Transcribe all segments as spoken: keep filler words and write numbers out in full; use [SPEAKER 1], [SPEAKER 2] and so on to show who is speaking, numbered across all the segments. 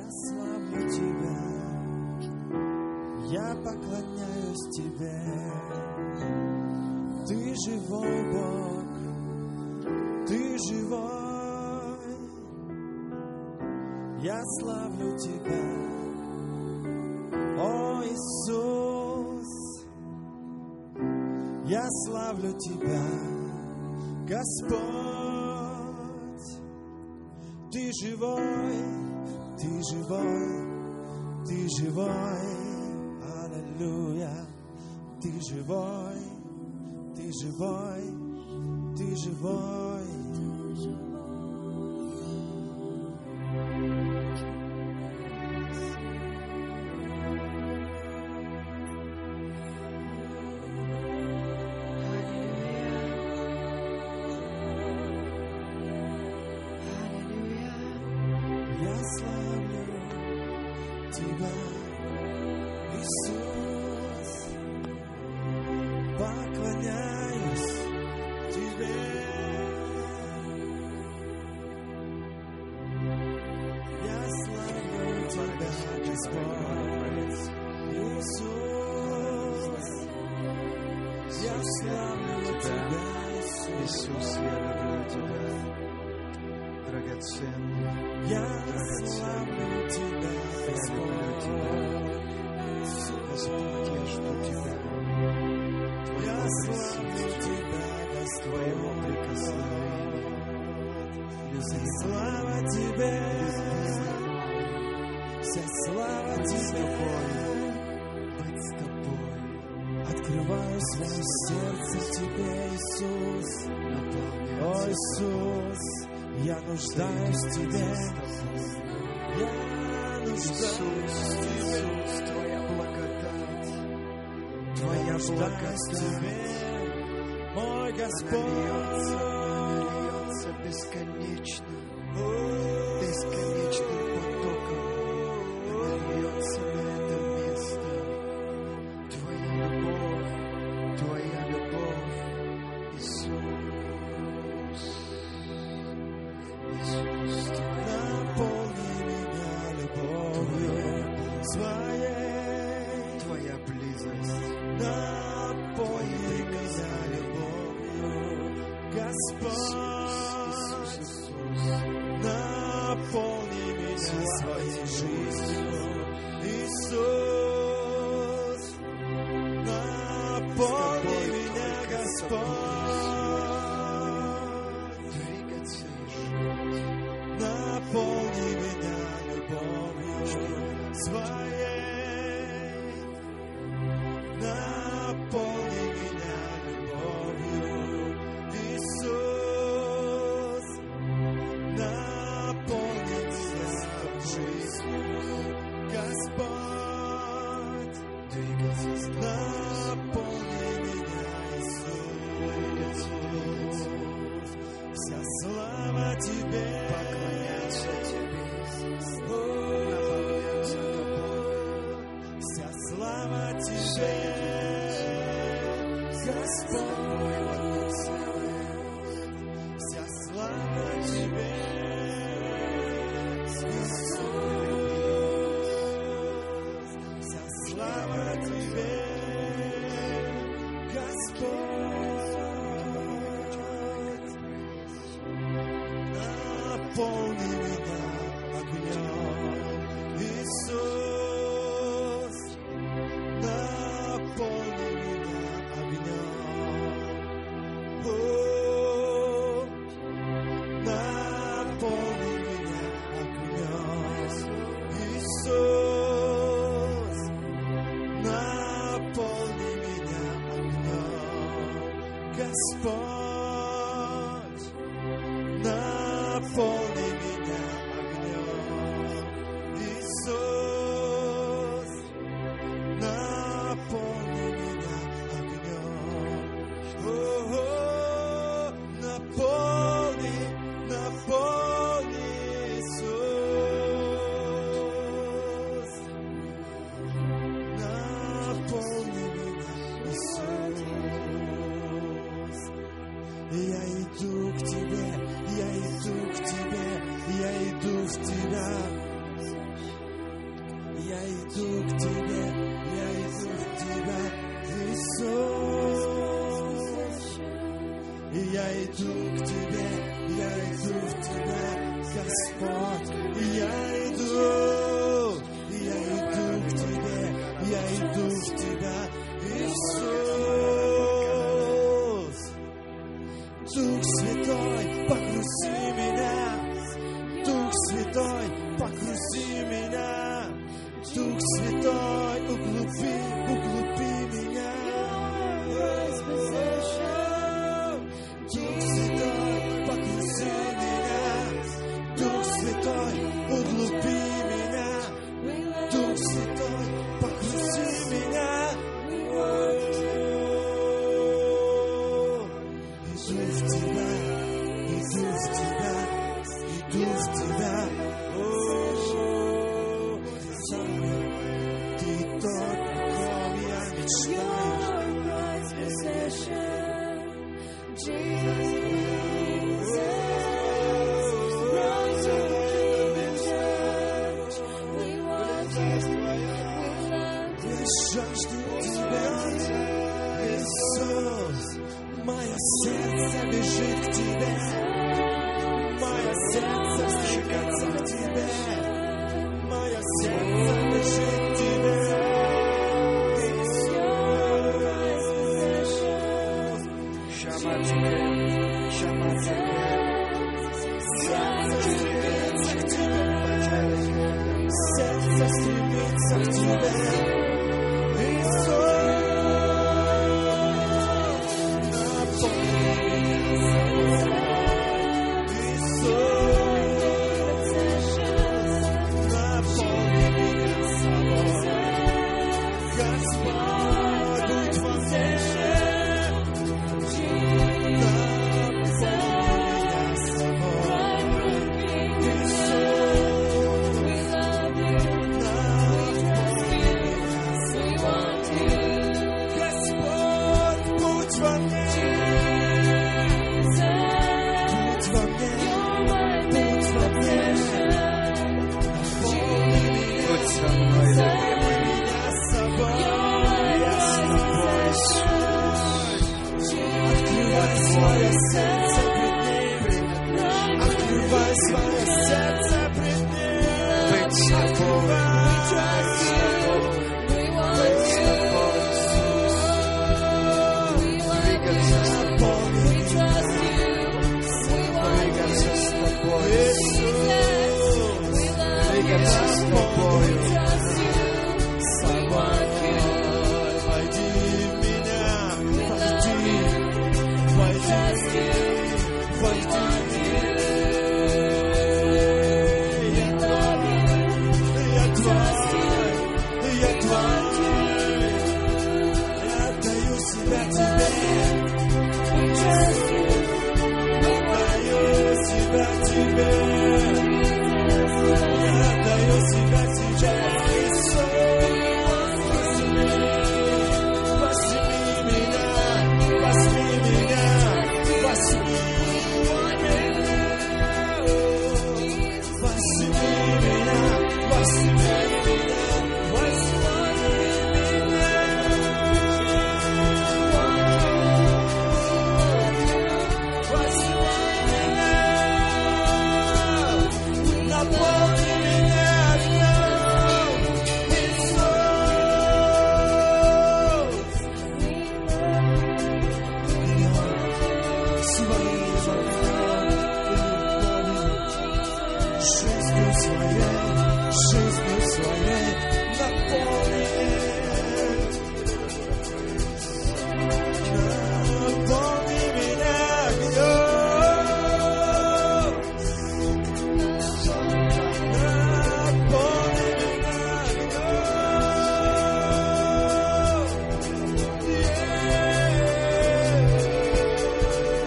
[SPEAKER 1] Я славлю Тебя, я поклоняюсь Тебе. Ты живой Бог, Ты живой. Я славлю Тебя, о Иисус. Я славлю Тебя, Господь. Ты живой, Ты живой, Ты живой. Аллилуйя. Ты живой, Ты живой, Ты живой. Я славлю Тебя, Иисус, поклоняюсь Тебе. Я славлю Тебя, Господь, Иисус. Я славлю Тебя,
[SPEAKER 2] Иисус, я люблю Тебя, драгоценный.
[SPEAKER 1] Я славлю Тебя, Господь.
[SPEAKER 2] Господь, я жду Тебя.
[SPEAKER 1] Я славлю Тебя,
[SPEAKER 2] Твоего прикосновения.
[SPEAKER 1] Вся слава Тебе, вся слава Тебе.
[SPEAKER 2] Быть с Тобой.
[SPEAKER 1] Открываю свое сердце Тебе, Иисус. О, Иисус, я нуждаюсь в Тебе. Я нуждаюсь в Тебе.
[SPEAKER 2] Твоя благодать,
[SPEAKER 1] Твоя благодать в Тебе, мой Господь.
[SPEAKER 2] льется бесконечно, бесконечным потоком. Она льется на это место. Твоя любовь, Твоя любовь, Иисус. Иисус, Твоя
[SPEAKER 1] Наполни меня любовью своей.
[SPEAKER 2] Твоя близость,
[SPEAKER 1] Наполни меня любовью, Господь. Наполни меня своей жизнью, Иисус. Наполни меня, Господь.
[SPEAKER 2] двигаться и жить.
[SPEAKER 1] Наполни меня любовью своей. Наполни меня любовью, Иисус. Наполни меня жизнью, Господь.
[SPEAKER 2] Двигаться,
[SPEAKER 1] Наполни меня, Иисус. Вся слава Тебе.
[SPEAKER 2] поклоняться Тебе,
[SPEAKER 1] О,
[SPEAKER 2] наполняться Тобой.
[SPEAKER 1] вся слава Тебе, Господь. Вся слава Тебе, Иисус. Вся слава Тебе, Господь. Наполни меня огнем, Иисус. Наполни меня огнем. О, наполни меня огнем, Иисус. Наполни меня огнем, Господь. Наполни меня иду к Тебе, я иду в Тебя, Иисус. И я иду к Тебе, я иду в Тебя, Господь. И я иду, и я иду к Тебе, я иду в Тебя, Иисус. Дух Святой, погрузи меня, Дух Святой, погрузи меня, Дух Святой, углуби, углуби меня. Дух Святой, погрузи меня, Дух Святой, углуби меня, Дух Святой, погрузи меня. Иду в Тебя, иду в Тебя, иду в Тебя. Ты тот, о ком я мечтаю. Жажду Тебя, Иисус. Мое сердце бежит к Тебе, мое сердце стремится к Тебе, мое сердце бежит к Тебе, Иисус.
[SPEAKER 2] Chama Тебе, chama Тебе,
[SPEAKER 1] Сердце стремится к Тебе, сердце стремится к Тебе, Иисус.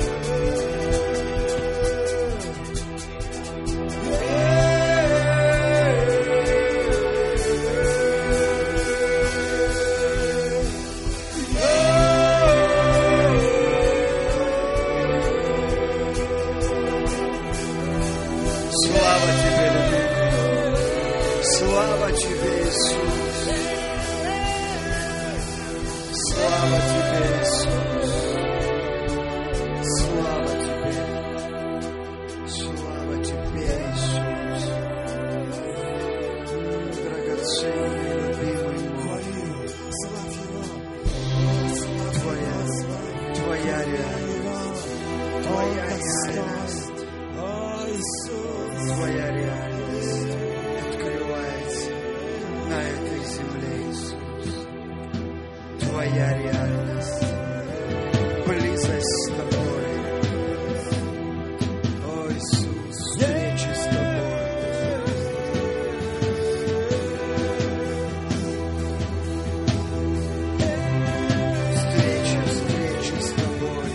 [SPEAKER 1] Yeah.
[SPEAKER 2] Слава Тебе, Иисус. Слава Тебе, Иисус. Слава Тебе. Слава Тебе, Иисус. Драгоценный, любимый мой. Твоя, Твоя реальность. Твоя реальность. Твоя реальность открывается на этой земле, Иисус. Твоя реальность, близость с Тобой. О, Иисус, встреча с Тобой. Встреча, встреча с Тобой.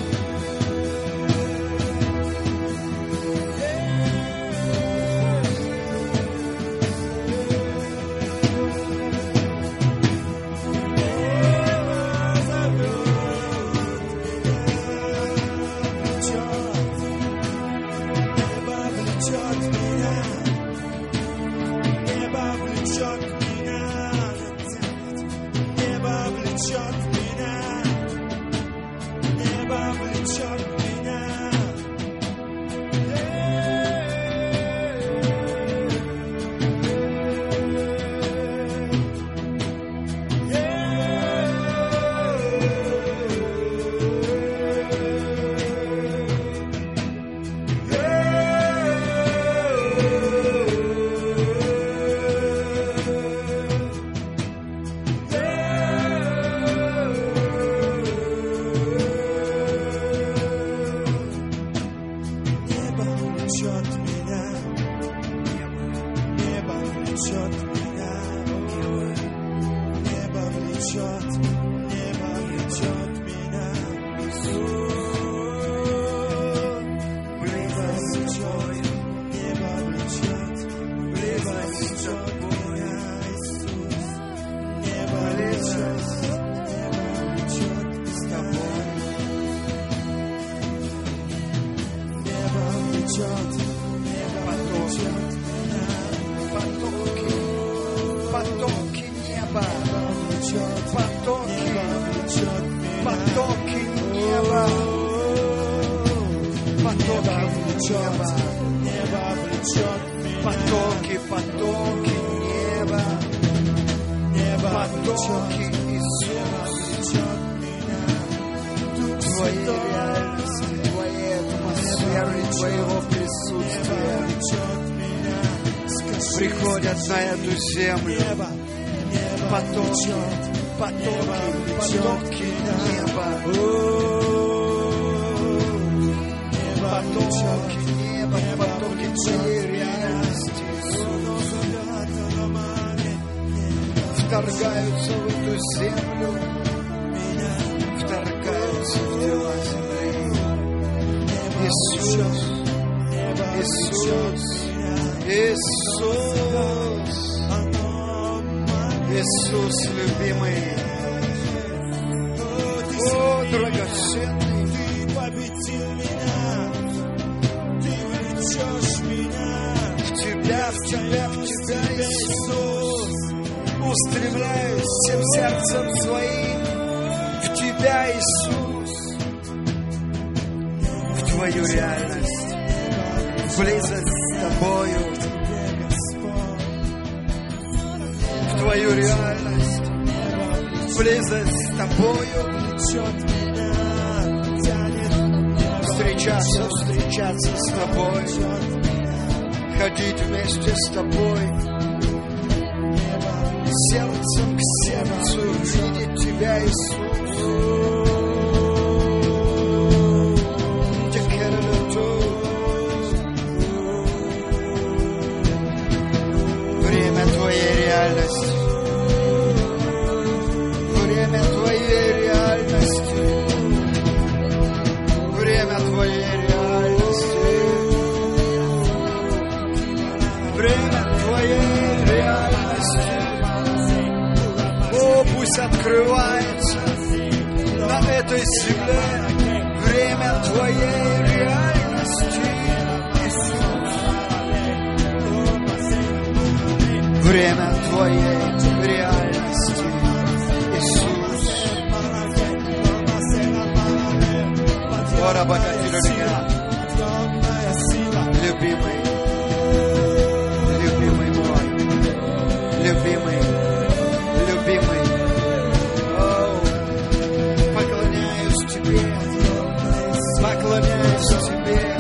[SPEAKER 2] Приходят на эту землю потоки, потоки, потоки неба, потоки неба, потоки Твоей реальности, Иисус, вторгаются в эту землю, вторгаются в дела земли. Иисус, Иисус, Иисус, Иисус, любимый, о, драгоценный, Ты победил меня, Ты влечешь меня, в Тебя, в Тебя, в Тебя, Иисус, устремляюсь всем сердцем своим, в Тебя, Иисус, в Твою реальность, близость с Тобою, Твою реальность, близость с Тобою, встречаться, встречаться с Тобой, ходить вместе с Тобой, сердцем к сердцу видеть Тебя, Иисус. Время Твоей реальности. Время Твоей реальности. Время Твоей реальности. Время Твоей реальности. О, пусть открывается на этой земле время Твоей реальности. время Твоей реальности, Иисус. Любимый, любимый мой, любимый, любимый. О, поклоняюсь Тебе, поклоняюсь Тебе.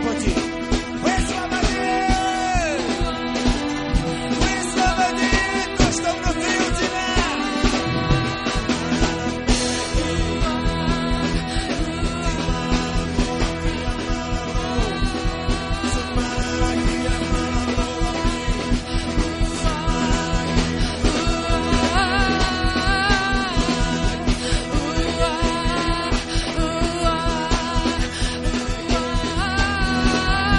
[SPEAKER 1] Господи. Высвободи! Высвободи то, что внутри у Тебя.
[SPEAKER 3] Ooh,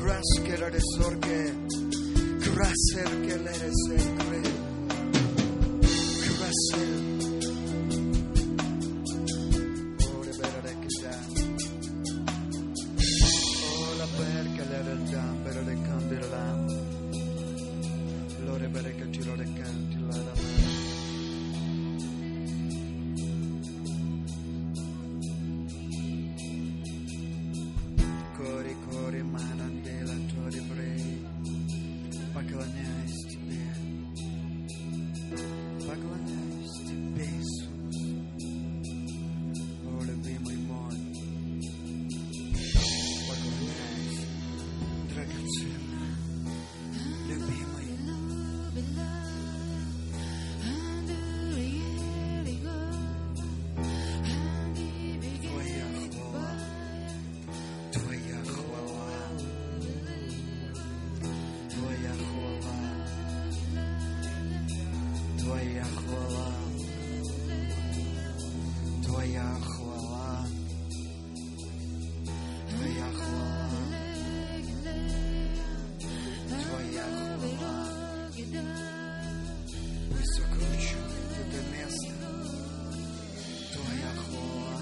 [SPEAKER 2] Krasker de sorge, krasser kelere sekre, krasser. Ore bere kita, ola per kelere dam, bere de kandila, lore bere katilo de kandila. Поклоняюсь Тебе, поклоняюсь Тебе, Иисус, о, любимый мой, поклоняюсь, драгоценный, любимый. Твоя хвала, Твоя хвала. Твоя хвала, Твоя хвала, Твоя хвала, Твоя хвала, Твоя хвала. Пусть закручивает это место, Твоя хвала,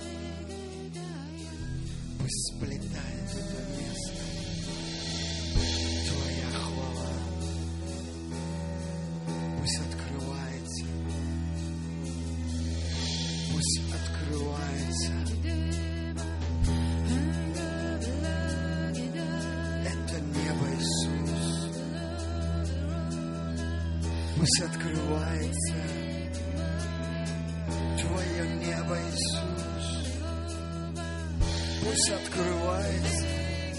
[SPEAKER 2] пусть сплетает это место. Пусть открывается, пусть открывается. Это небо, Иисус. Пусть открывается Твое небо, Иисус. Пусть открывается.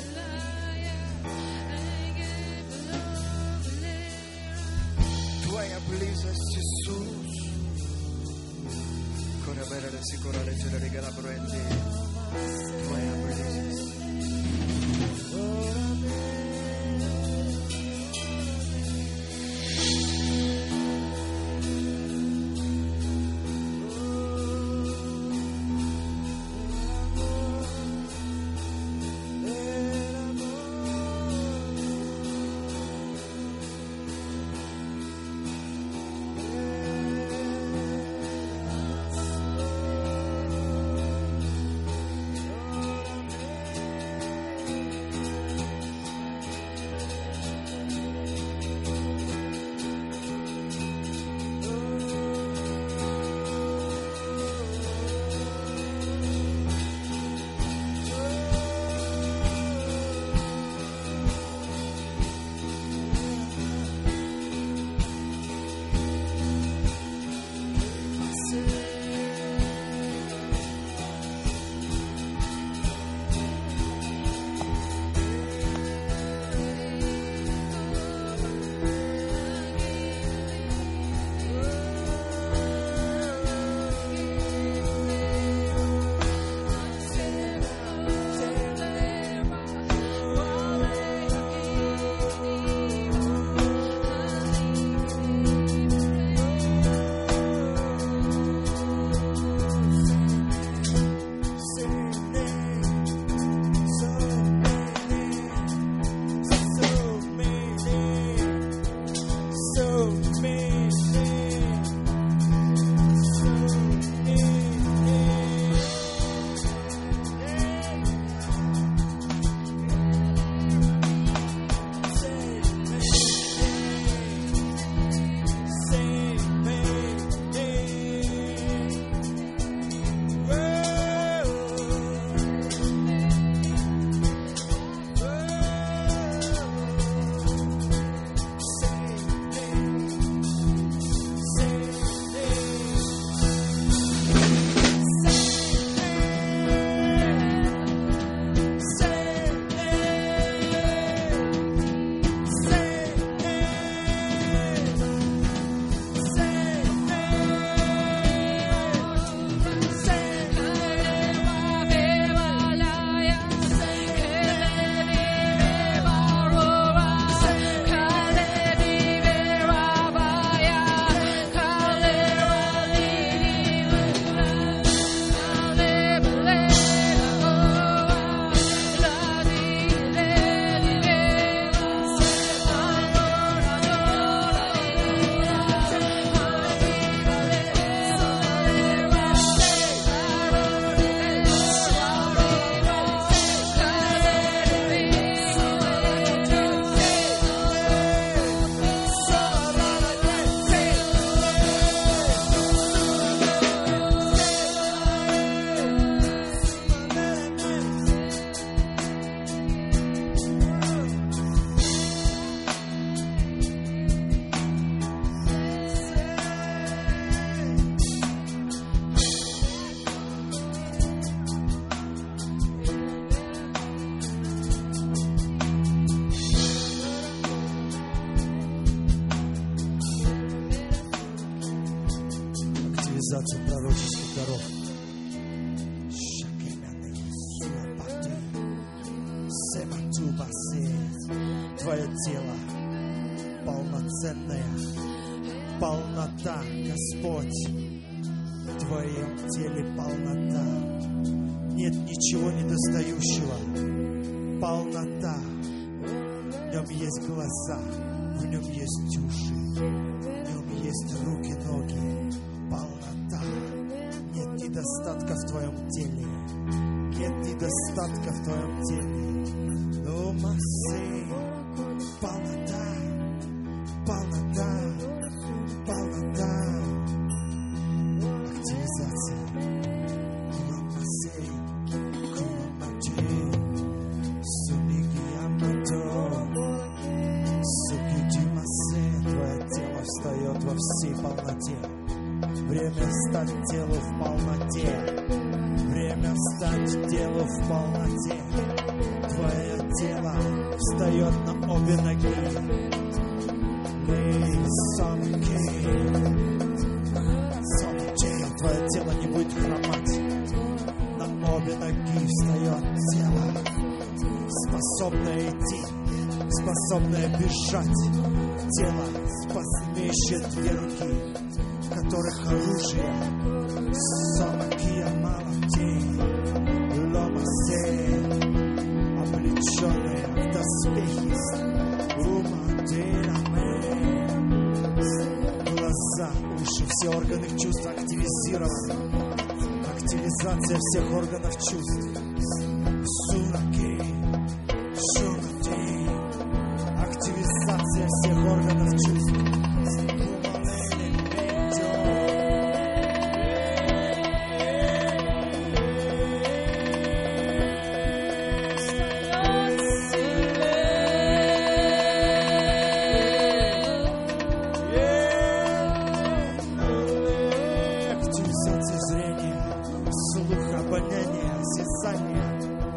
[SPEAKER 2] Твоя близость, Иисус. Кора бера де сикора лечера де гала бренди. Твоя близость.
[SPEAKER 1] активизация пророческих даров. Твое тело полноценная полнота, Господь. В Твоем теле полнота. Нет ничего недостающего. Полнота. В нем есть глаза, в нем есть уши, в нем есть руки, ноги. Полнота. Нет недостатка в Твоем теле. Нет недостатка в Твоем теле. Дома сын. Полнота. Полнота. Полнота. Активизация. Дома сын. Кумамачи. Твое тело встает во всей полноте. Время встать телу в полноте. Время встать телу в полноте. Твое тело встает на обе ноги. Твое тело не будет хромать. На обе ноги встает тело, способное идти, способное бежать. Тело, имеющее две руки, в которых оружие. Самакия малатей, ломасе, облеченные в доспехи. Умадераме. Глаза, уши, все органы чувств активизированы. Активизация всех органов чувств. Сунаки, шунати. Активизация всех органов чувств. Активизация зрения, слуха, обоняния, осязания.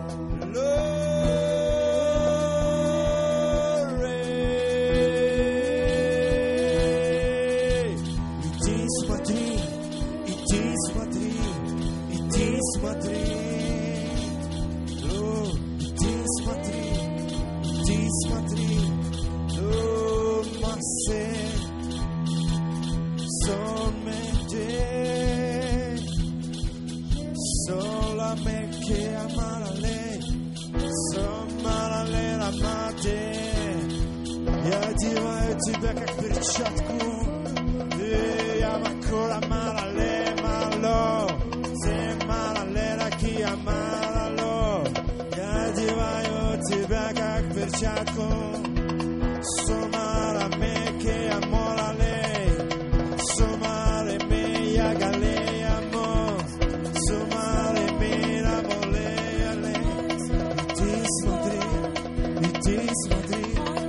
[SPEAKER 1] Я одеваю тебя как перчатку. Я макура малале мало. Се малале раки амалало. Я одеваю тебя как перчатку. Сумара меке амолале. Сумаре ме ягале амо. Сумаре ме рамолеале. Иди смотри, иди смотри.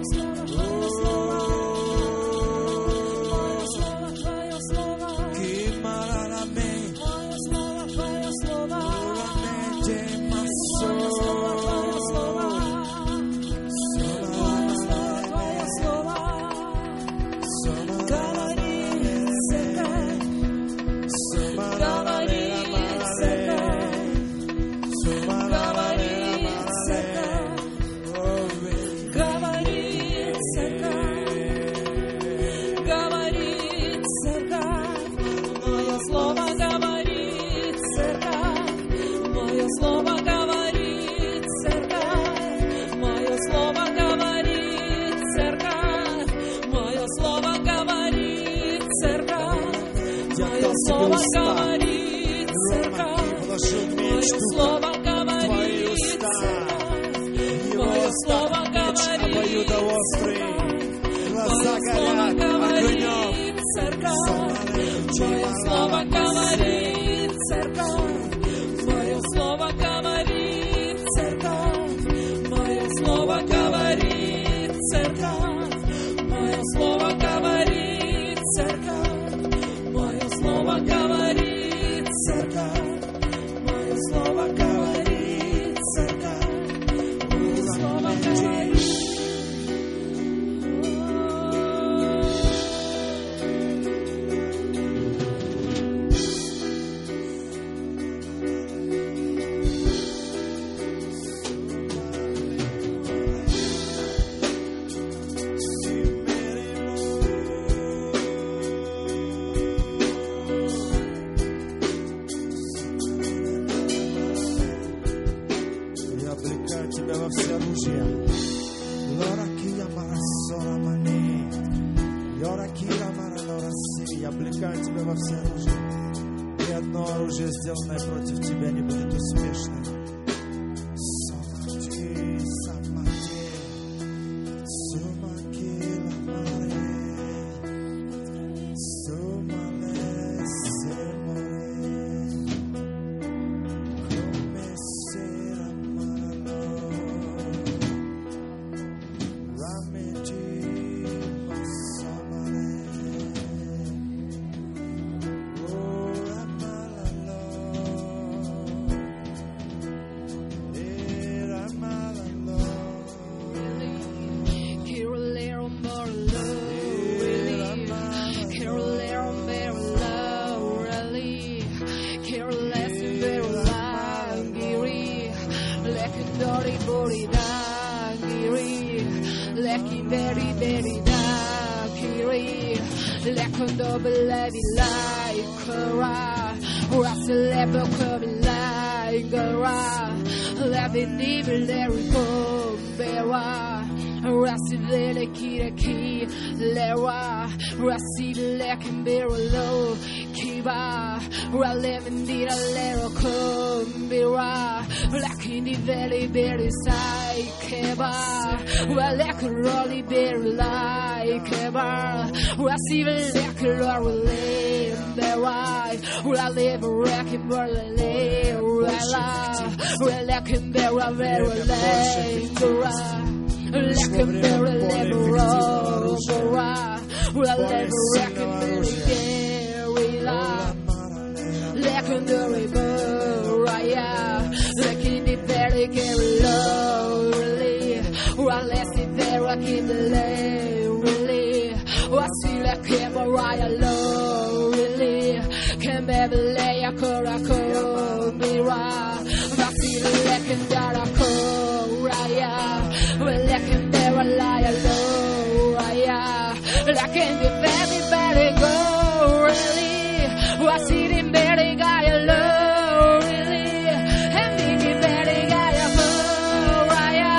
[SPEAKER 3] Слово говорит церковь, мое слово говорит церковь, мое слово говорит церковь,
[SPEAKER 1] Глаза горят огнем.
[SPEAKER 3] мое слово говорит церковь, мое слово говорит церковь, мое слово говорит церковь, мое слово говорит церковь. Мое слово говорит церковь, мое слово говорит церковь, мое слово говорит.
[SPEAKER 1] во все оружие. Ни одно оружие, сделанное против тебя, не будет успешным. Сомати, самати, сумаки, ламаре, сумале, семоре, come sera maralo, rameti, masamale.
[SPEAKER 3] Very, very dark, like on double levy like a rock, Russell level coming like a rock, loving evil there we go, Bewa, Russell the key, key, Lewa, Russell like and barrel low, Kiba, Ralevan did a little come, Bewa, like in the valley, very side, Keba. Well, like a rolly bear, like a bar. Well, I see the like a roll, live the right. Well, I live a wrecking ball, live well, like a bear, a very late, the right. Like a bear, a live roll, the right. Well, I live a wrecking ball, like a dirty bird, right? Like in the very low. Unless if there I keep the lay, really. I see like him or I alone, really. Can baby lay a coracle, mira. I see the legend that I call, Raya. Well, like him there I lie alone, Raya. Like in the very, very go, really. I see the very guy alone, really. And the very guy alone, Raya.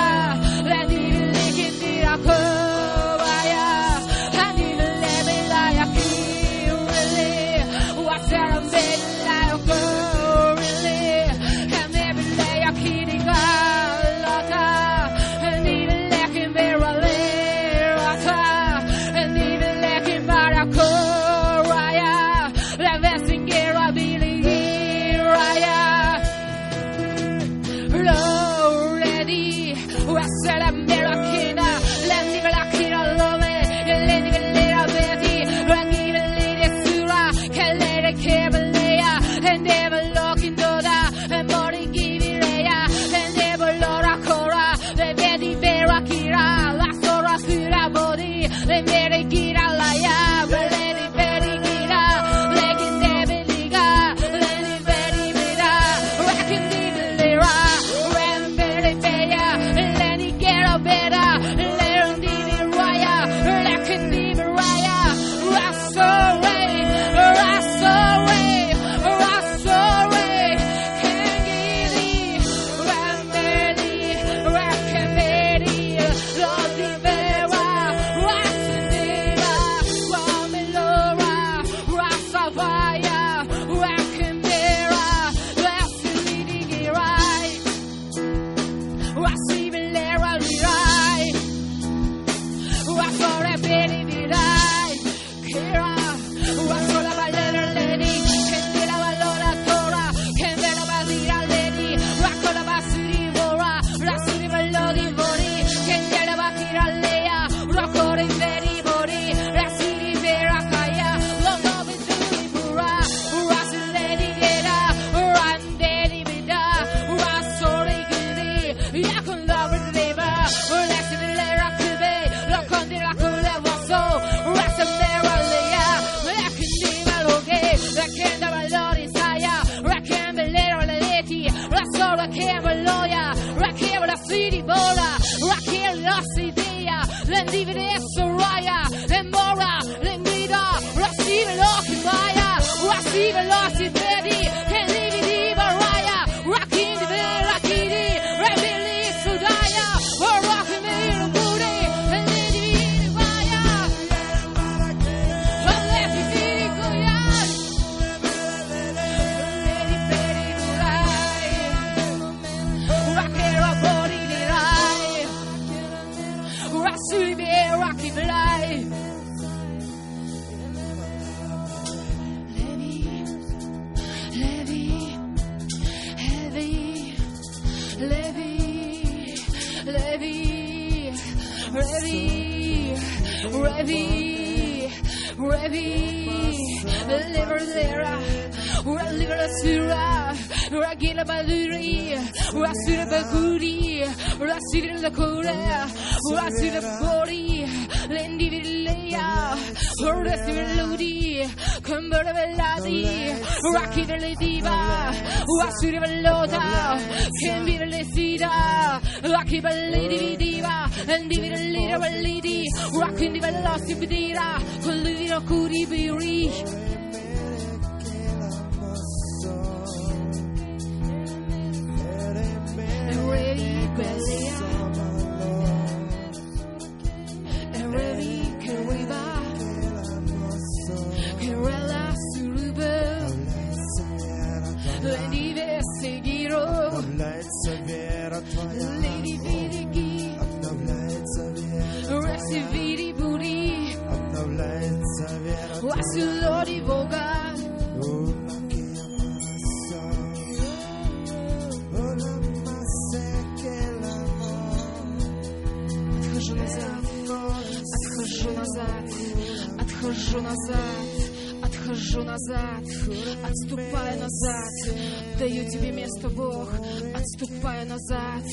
[SPEAKER 3] ready, ready, ready. Libera, libera sura, ragila baluri, rasura baguri, rasura la cura, rasura bori, l'endivilea, rasura ludi, cumbera velati, rakida le diva, rasura velota, cambira le sida, rakida le diva, endivira le validi, rakindi veloci bidira, con l'udino curi biri.
[SPEAKER 1] Lady Vidigi, Resividi Budi, Wasulodi Voga, отхожу назад, отхожу назад, отхожу назад, отступаю назад, даю тебе место, Бог, отступаю назад,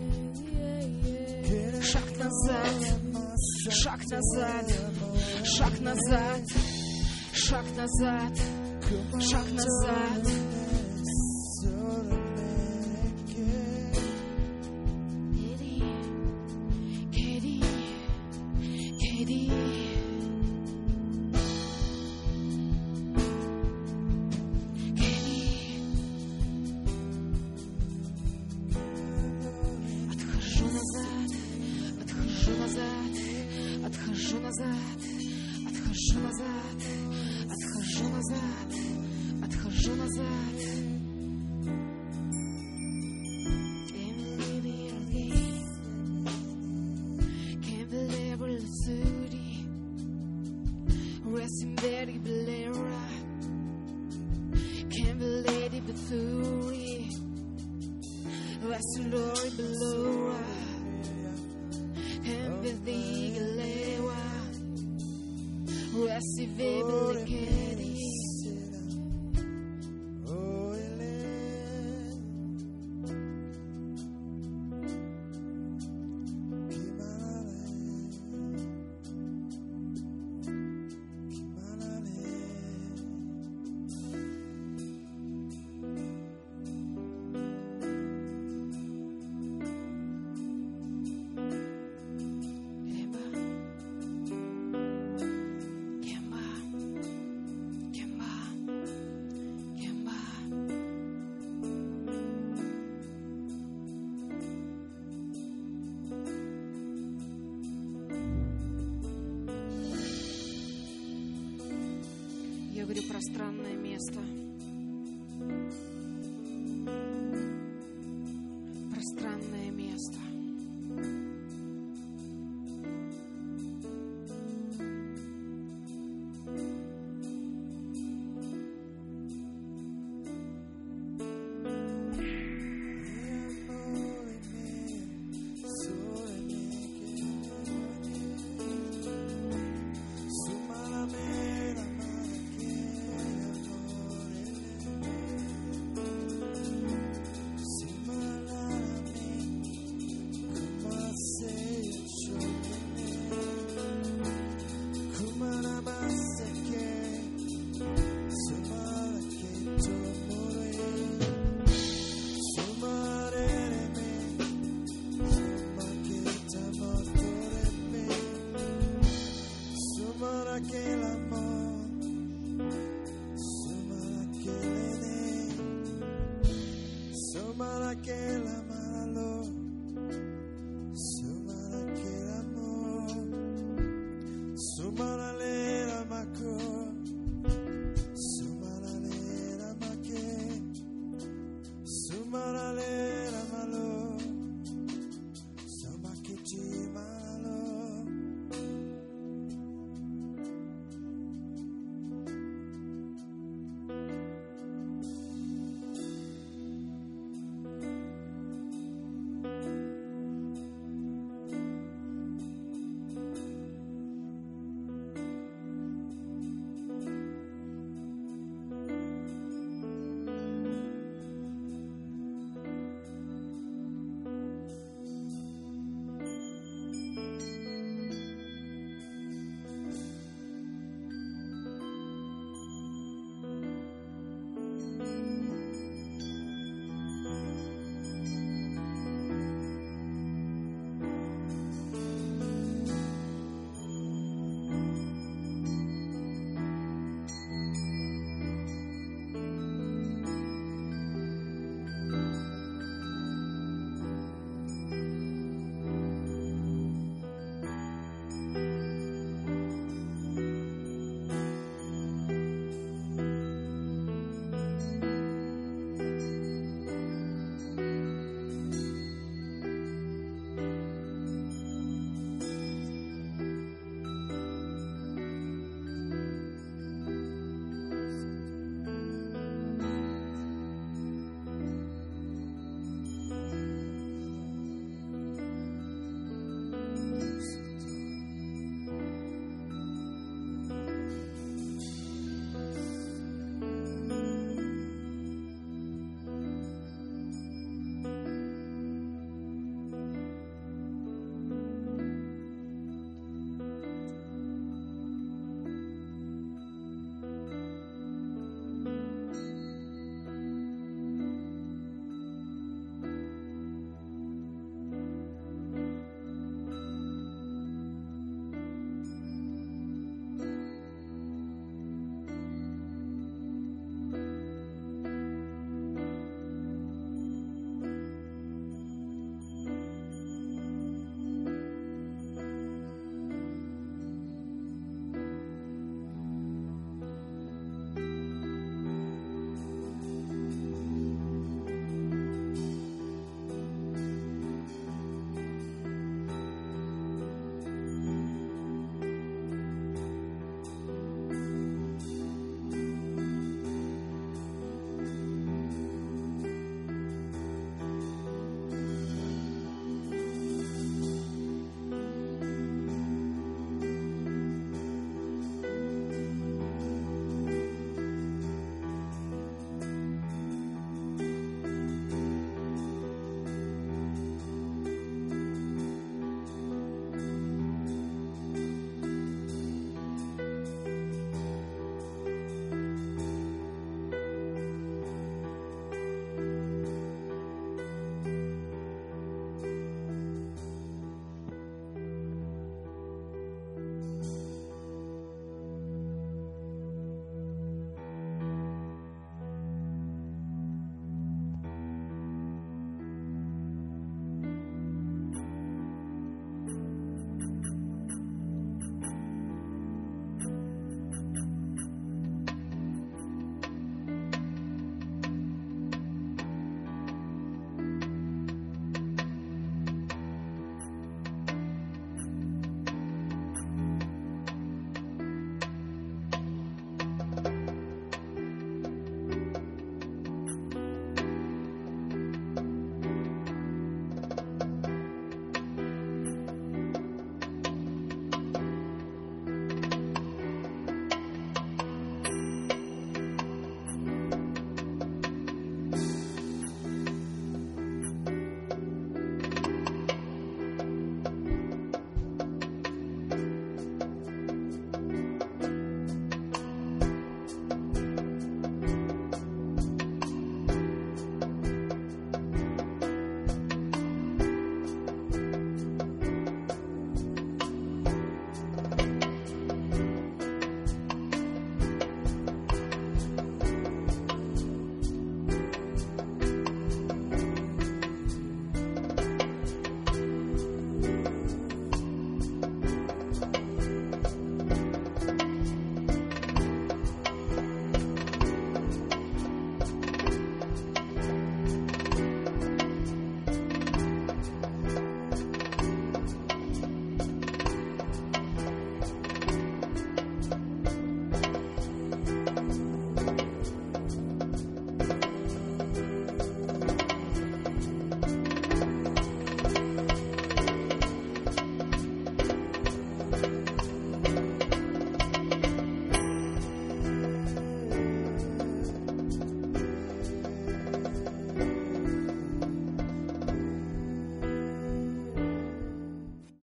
[SPEAKER 1] шаг назад, шаг назад, шаг назад, шаг назад, шаг назад. Отхожу назад, отхожу назад, отхожу назад, отхожу назад. Can't believe it's Sudi, resting very blera. Can't believe it's Sudi, resting very blera. Can't believe Receive Kelly. Oh,
[SPEAKER 3] Я говорю про странное место. Про странное место.
[SPEAKER 1] Sumara